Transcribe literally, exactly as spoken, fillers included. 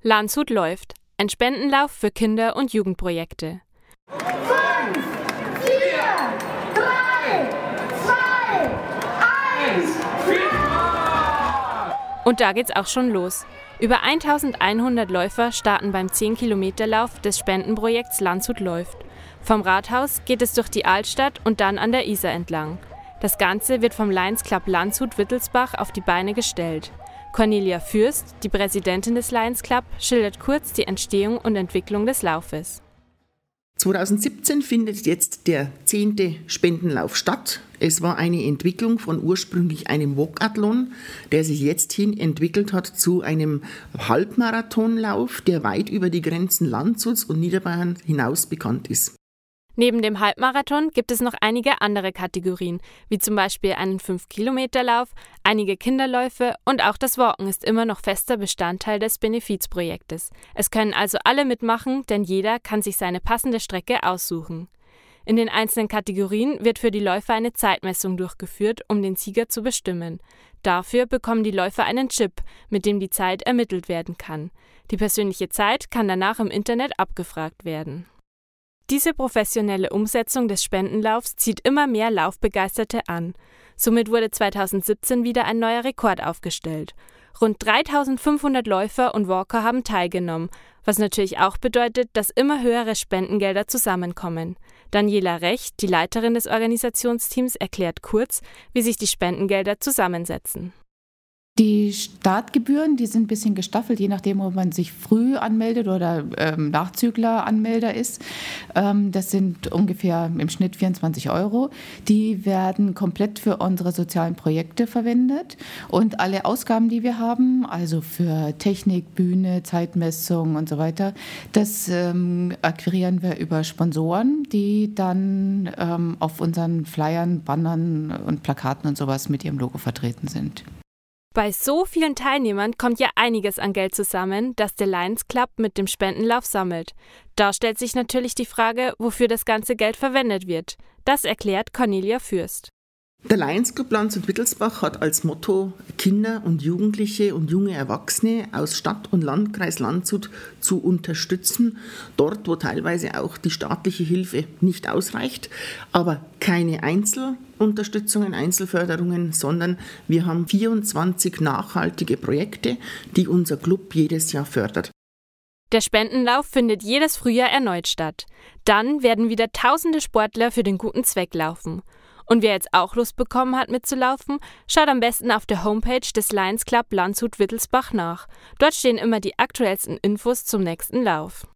Landshut läuft. Ein Spendenlauf für Kinder- und Jugendprojekte. Fünf, vier, drei, zwei, eins, Und da geht's auch schon los. Über eintausendeinhundert Läufer starten beim zehn-Kilometer-Lauf des Spendenprojekts Landshut läuft. Vom Rathaus geht es durch die Altstadt und dann an der Isar entlang. Das Ganze wird vom Lions Club Landshut-Wittelsbach auf die Beine gestellt. Cornelia Fürst, die Präsidentin des Lions Club, schildert kurz die Entstehung und Entwicklung des Laufes. zweitausendsiebzehn findet jetzt der zehnte Spendenlauf statt. Es war eine Entwicklung von ursprünglich einem Walkathlon, der sich jetzt hin entwickelt hat zu einem Halbmarathonlauf, der weit über die Grenzen Landshuts und Niederbayern hinaus bekannt ist. Neben dem Halbmarathon gibt es noch einige andere Kategorien, wie zum Beispiel einen fünf-Kilometer-Lauf, einige Kinderläufe und auch das Walken ist immer noch fester Bestandteil des Benefizprojektes. Es können also alle mitmachen, denn jeder kann sich seine passende Strecke aussuchen. In den einzelnen Kategorien wird für die Läufer eine Zeitmessung durchgeführt, um den Sieger zu bestimmen. Dafür bekommen die Läufer einen Chip, mit dem die Zeit ermittelt werden kann. Die persönliche Zeit kann danach im Internet abgefragt werden. Diese professionelle Umsetzung des Spendenlaufs zieht immer mehr Laufbegeisterte an. Somit wurde zweitausendsiebzehn wieder ein neuer Rekord aufgestellt. Rund dreitausendfünfhundert Läufer und Walker haben teilgenommen, was natürlich auch bedeutet, dass immer höhere Spendengelder zusammenkommen. Daniela Recht, die Leiterin des Organisationsteams, erklärt kurz, wie sich die Spendengelder zusammensetzen. Die Startgebühren, die sind ein bisschen gestaffelt, je nachdem, ob man sich früh anmeldet oder ähm, Nachzügler-Anmelder ist. Ähm, das sind ungefähr im Schnitt vierundzwanzig Euro. Die werden komplett für unsere sozialen Projekte verwendet. Und alle Ausgaben, die wir haben, also für Technik, Bühne, Zeitmessung und so weiter, das ähm, akquirieren wir über Sponsoren, die dann ähm, auf unseren Flyern, Bannern und Plakaten und sowas mit ihrem Logo vertreten sind. Bei so vielen Teilnehmern kommt ja einiges an Geld zusammen, das der Lions Club mit dem Spendenlauf sammelt. Da stellt sich natürlich die Frage, wofür das ganze Geld verwendet wird. Das erklärt Cornelia Fürst. Der Lions Club Landshut-Wittelsbach hat als Motto, Kinder und Jugendliche und junge Erwachsene aus Stadt und Landkreis Landshut zu unterstützen, dort wo teilweise auch die staatliche Hilfe nicht ausreicht, aber keine Einzelunterstützungen, Einzelförderungen, sondern wir haben vierundzwanzig nachhaltige Projekte, die unser Club jedes Jahr fördert. Der Spendenlauf findet jedes Frühjahr erneut statt. Dann werden wieder tausende Sportler für den guten Zweck laufen. Und wer jetzt auch Lust bekommen hat mitzulaufen, schaut am besten auf der Homepage des Lions Club Landshut-Wittelsbach nach. Dort stehen immer die aktuellsten Infos zum nächsten Lauf.